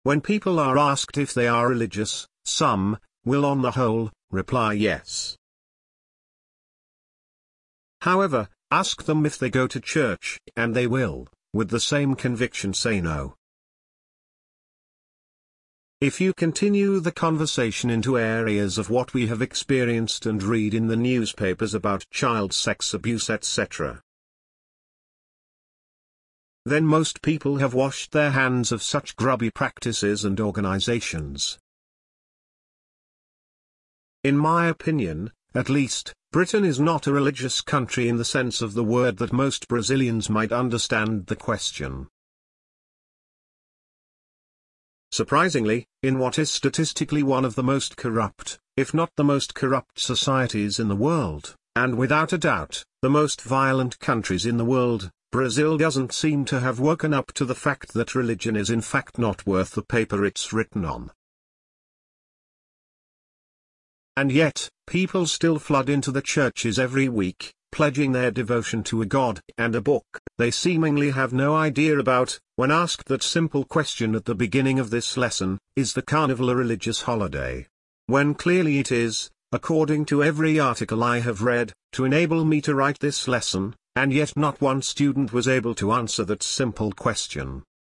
When people are asked if they are religious, some will on the whole reply yes. However, ask them if they go to church, and they will, with the same conviction, say no. If you continue the conversation into areas of what we have experienced and read in the newspapers about child sex abuse, etc., then most people have washed their hands of such grubby practices and organizations. In my opinion, at least, Britain is not a religious country in the sense of the word that most Brazilians might understand the question. Surprisingly, in what is statistically one of the most corrupt, if not the most corrupt societies in the world, and without a doubt, the most violent countries in the world, Brazil doesn't seem to have woken up to the fact that religion is in fact not worth the paper it's written on. And yet, people still flood into the churches every week, pledging their devotion to a God and a book they seemingly have no idea about. When asked that simple question at the beginning of this lesson, is the carnival a religious holiday? When clearly it is, according to every article I have read, to enable me to write this lesson, and yet not one student was able to answer that simple question.